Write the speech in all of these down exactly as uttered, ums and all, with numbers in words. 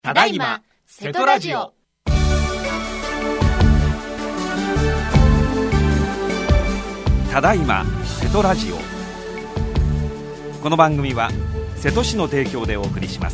ただいま瀬戸ラジオ。 ただいま瀬戸ラジオ。この番組は瀬戸市の提供でお送りします。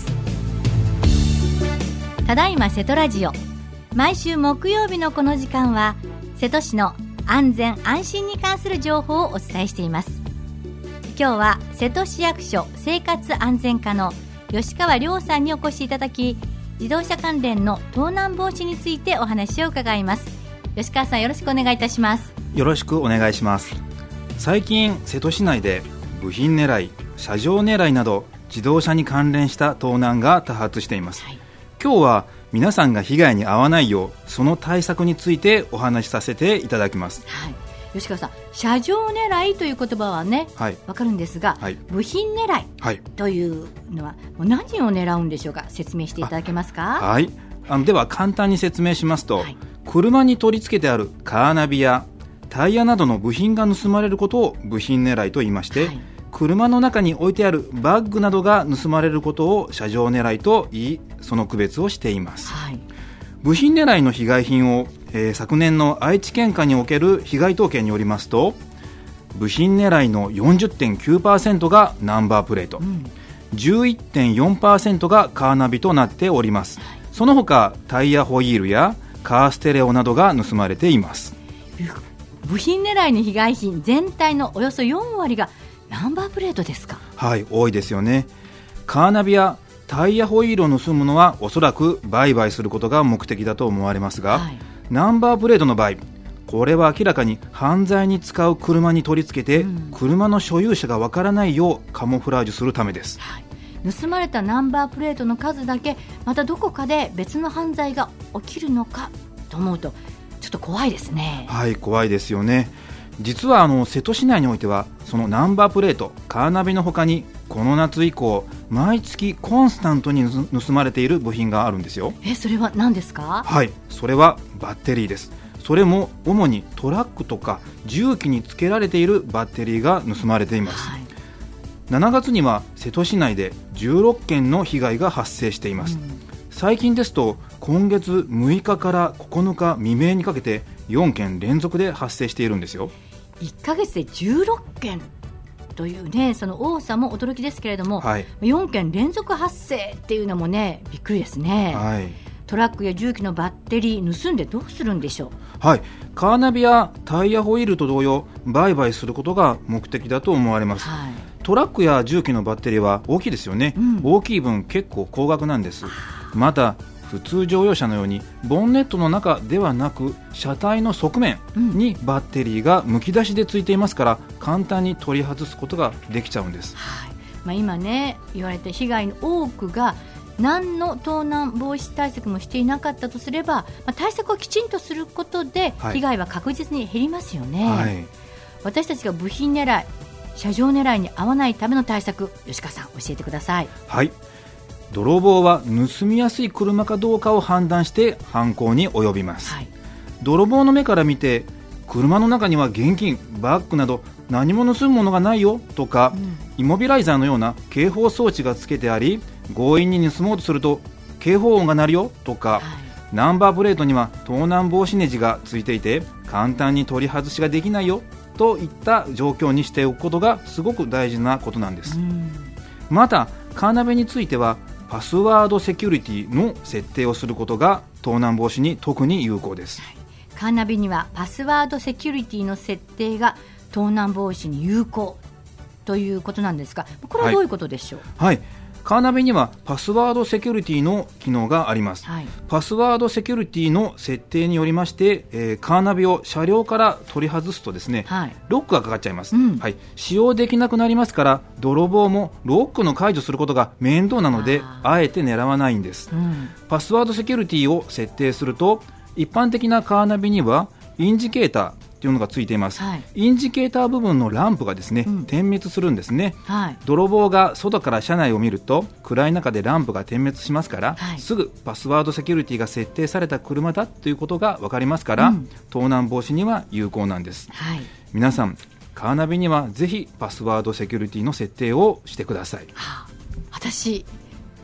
ただいま瀬戸ラジオ。毎週木曜日のこの時間は瀬戸市の安全安心に関する情報をお伝えしています。今日は瀬戸市役所生活安全課の吉川亮さんにお越しいただき、自動車関連の盗難防止についてお話を伺います。吉川さん、よろしくお願いいたします。 よろしくお願いします。最近瀬戸市内で部品狙い、車上狙いなど自動車に関連した盗難が多発しています、はい、今日は皆さんが被害に遭わないようその対策についてお話しさせていただきます、 はい。吉川さん、車上狙いという言葉はね、はい、分かるんですが、はい、部品狙いというのはもう何を狙うんでしょうか。説明していただけますか。 はい、あのでは簡単に説明しますと、はい、車に取り付けてあるカーナビやタイヤなどの部品が盗まれることを部品狙いと言いまして、はい、車の中に置いてあるバッグなどが盗まれることを車上狙いと言い、その区別をしています、はい。部品狙いの被害品を、えー、昨年の愛知県下における被害統計によりますと、部品狙いの よんじゅってんきゅうパーセント がナンバープレート、うん、じゅういってんよんパーセント がカーナビとなっております、はい。その他タイヤホイールやカーステレオなどが盗まれています。 部品狙いの被害品全体のおよそよんわりがナンバープレートですか。 はい、多いですよね。カーナビやタイヤホイールを盗むのはおそらく売買することが目的だと思われますが、はい、ナンバープレートの場合、これは明らかに犯罪に使う車に取り付けて、うん、車の所有者がわからないようカモフラージュするためです、はい。 盗まれたナンバープレートの数だけまたどこかで別の犯罪が起きるのかと思うとちょっと怖いですね。 はい、怖いですよね。実はあの瀬戸市内においてはそのナンバープレート、カーナビの他にこの夏以降毎月コンスタントに盗まれている部品があるんですよ。 え、それは何ですか。 はい、それはバッテリーです。それも主にトラックとか重機に付けられているバッテリーが盗まれています、はい。しちがつには瀬戸市内でじゅうろっけんの被害が発生しています、うん。最近ですと今月むいかからここのか未明にかけてよんけん連続で発生しているんですよ。 いっかげつでじゅうろっけんというね、その多さも驚きですけれども、はい、よんけん連続発生っていうのもね、びっくりですね、はい。トラックや重機のバッテリー盗んでどうするんでしょう。 はい、カーナビやタイヤホイールと同様売買することが目的だと思われます、はい。トラックや重機のバッテリーは大きいですよね、うん、大きい分結構高額なんです。また普通乗用車のようにボンネットの中ではなく車体の側面にバッテリーがむき出しでついていますから、簡単に取り外すことができちゃうんです、はい。 まあ、今ね言われた被害の多くが何の盗難防止対策もしていなかったとすれば、まあ、対策をきちんとすることで被害は確実に減りますよね、はい。私たちが部品狙い、車上狙いに合わないための対策、吉川さん教えてください。 はい、泥棒は盗みやすい車かどうかを判断して犯行に及びます、はい。泥棒の目から見て車の中には現金、バッグなど何も盗むものがないよとか、うん、イモビライザーのような警報装置がつけてあり強引に盗もうとすると警報音が鳴るよとか、はい、ナンバープレートには盗難防止ネジがついていて簡単に取り外しができないよといった状況にしておくことがすごく大事なことなんです、うん。またカーナビについてはパスワードセキュリティの設定をすることが盗難防止に特に有効です、はい。 カーナビにはパスワードセキュリティの設定が盗難防止に有効ということなんですが、これはどういうことでしょう。 はい、はい、カーナビにはパスワードセキュリティの機能があります、はい。パスワードセキュリティの設定によりまして、えー、カーナビを車両から取り外すとですね、はい、ロックがかかっちゃいます、うん、はい。使用できなくなりますから泥棒もロックの解除することが面倒なので あ, あえて狙わないんです、うん。パスワードセキュリティを設定すると一般的なカーナビにはインジケーターというのがついています、はい。インジケーター部分のランプがですね、うん、点滅するんですね、はい。泥棒が外から車内を見ると暗い中でランプが点滅しますから、はい、すぐパスワードセキュリティが設定された車だということが分かりますから、うん、盗難防止には有効なんです、はい。皆さんカーナビにはぜひパスワードセキュリティの設定をしてください、 はあ、私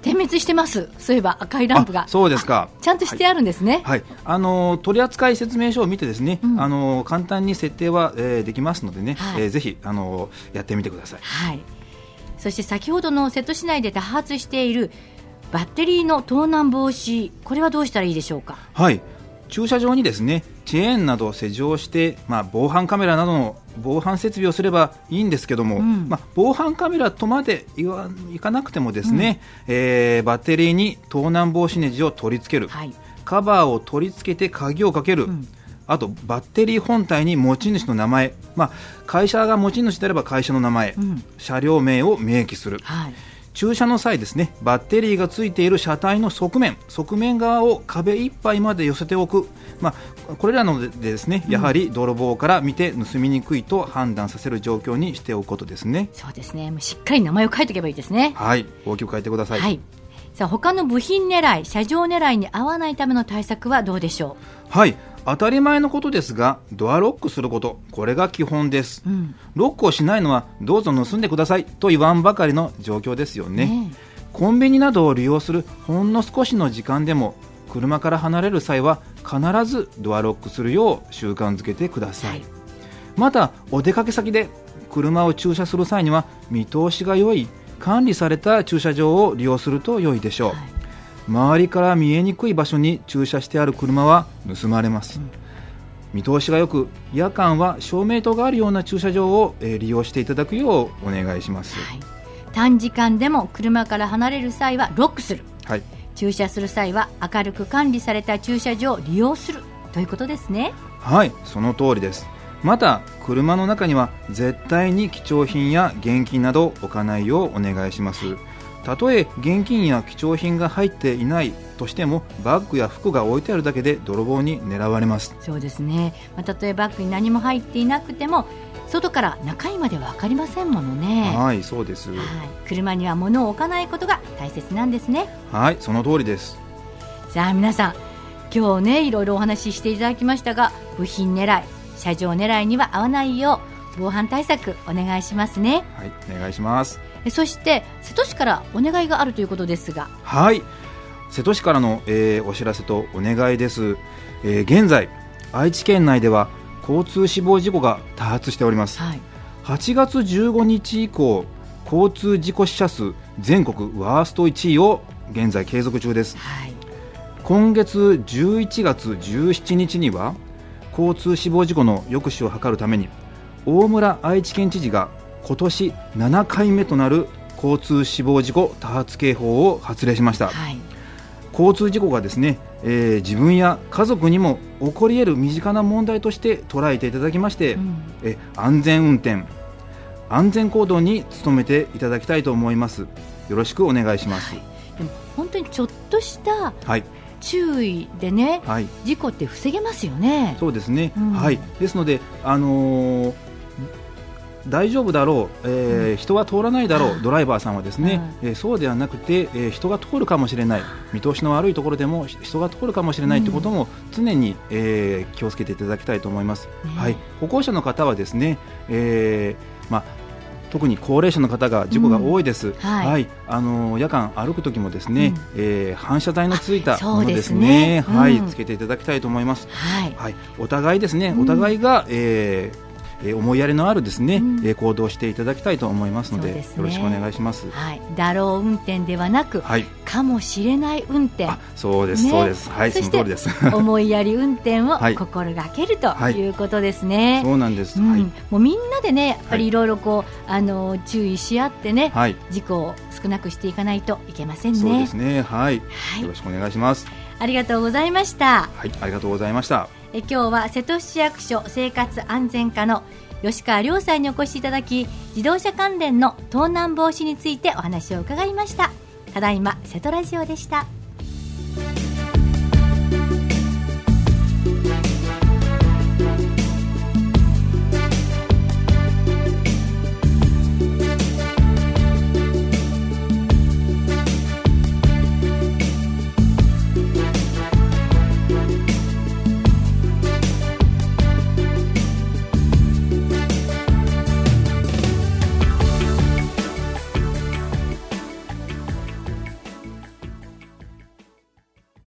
点滅してます。そういえば赤いランプが。 そうですか。 ちゃんとしてあるんですね。 はい、はい、あの取扱説明書を見てですね、 うん、 あの簡単に設定は、えー、できますのでね、はい、えー、ぜひあのやってみてください。 はい。そして先ほどの瀬戸市内で多発しているバッテリーの盗難防止、これはどうしたらいいでしょうか。 はい、駐車場にですねチェーンなどを施錠して、まあ、防犯カメラなどの防犯設備をすればいいんですけども、うん、まあ、防犯カメラとまでいわいかなくてもですね、うん、えー、バッテリーに盗難防止ネジを取り付ける、はい、カバーを取り付けて鍵をかける、うん、あとバッテリー本体に持ち主の名前、まあ、会社が持ち主であれば会社の名前、うん、車両名を明記する、はい、駐車の際ですね、バッテリーがついている車体の側面側面側を壁いっぱいまで寄せておく、まあ、これらのでですね、やはり泥棒から見て盗みにくいと判断させる状況にしておくことですね。 そうですね、しっかり名前を書いておけばいいですね。 はい、大きく書いてください。 はい、さあ他の部品狙い、車上狙いに合わないための対策はどうでしょう。はい、当たり前のことですが、ドアロックすること、これが基本です、うん、ロックをしないのはどうぞ盗んでくださいと言わんばかりの状況ですよね。ね、コンビニなどを利用するほんの少しの時間でも車から離れる際は必ずドアロックするよう習慣づけてください。はい、またお出かけ先で車を駐車する際には見通しが良い管理された駐車場を利用すると良いでしょう。はい、周りから見えにくい場所に駐車してある車は盗まれます。うん、見通しがよく夜間は照明灯があるような駐車場を、えー、利用していただくようお願いします。 はい、短時間でも車から離れる際はロックする、 はい、 駐車する際は明るく管理された駐車場を利用するということですね。 はい、その通りです。また車の中には絶対に貴重品や現金などを置かないようお願いします。たとえ現金や貴重品が入っていないとしてもバッグや服が置いてあるだけで泥棒に狙われます。 そうですね、まあ、たとえバッグに何も入っていなくても外から中身まで分かりませんものね。 はい、そうです。はい、 車には物を置かないことが大切なんですね。 はい、その通りです。 さあ皆さん、今日ねいろいろお話ししていただきましたが、部品狙い、車上狙いには合わないよう防犯対策お願いしますね。 はい、お願いします。 そして瀬戸市からお願いがあるということですが。はい、 瀬戸市からの、えー、お知らせとお願いです。えー、現在愛知県内では交通死亡事故が多発しております。はい、はちがつじゅうごにち以降交通事故死者数全国ワーストいちいを現在継続中です。はい、今月じゅういちがつじゅうしちにちには交通死亡事故の抑止を図るために大村愛知県知事が今年ななかいめとなる交通死亡事故多発警報を発令しました。はい、交通事故がですね、えー、自分や家族にも起こり得る身近な問題として捉えていただきまして、うん、え安全運転安全行動に努めていただきたいと思います。よろしくお願いします。はい、 でも本当にちょっとした注意でね、はい、事故って防げますよね。 そうですね、うん、はい、ですので、あのー大丈夫だろう、えーうん、人は通らないだろうドライバーさんはですね、うん、えー、そうではなくて、えー、人が通るかもしれない、見通しの悪いところでも人が通るかもしれないということも常に、えー、気をつけていただきたいと思います。ね、はい、歩行者の方はですね、えーまあ、特に高齢者の方が事故が多いです。うん、はいはい、あの夜間歩くときもですね、うん、えー、反射材のついたものですね、すね、はい、うん、つけていただきたいと思います。はいはい、お互いですね、お互いが、えーえー、思いやりのあるですね、うん、えー、行動していただきたいと思いますの で, で、ね、よろしくお願いします。 はい、だろう運転ではなく、はい、かもしれない運転。 あ、そうです、ね、そうです、はい、その通りです。 思いやり運転を心がけるということですね。 はい、そうなんです。 うん、はい、もうみんなでねやっぱりいろいろこう、はい、あの注意し合ってね、はい、事故を少なくしていかないといけませんね。 そうですね、はい、はい、よろしくお願いします。 ありがとうございました。 はい、ありがとうございました。 え今日は瀬戸市役所生活安全課の吉川亮さんにお越しいただき、自動車関連の盗難防止についてお話を伺いました。ただいま瀬戸ラジオでした。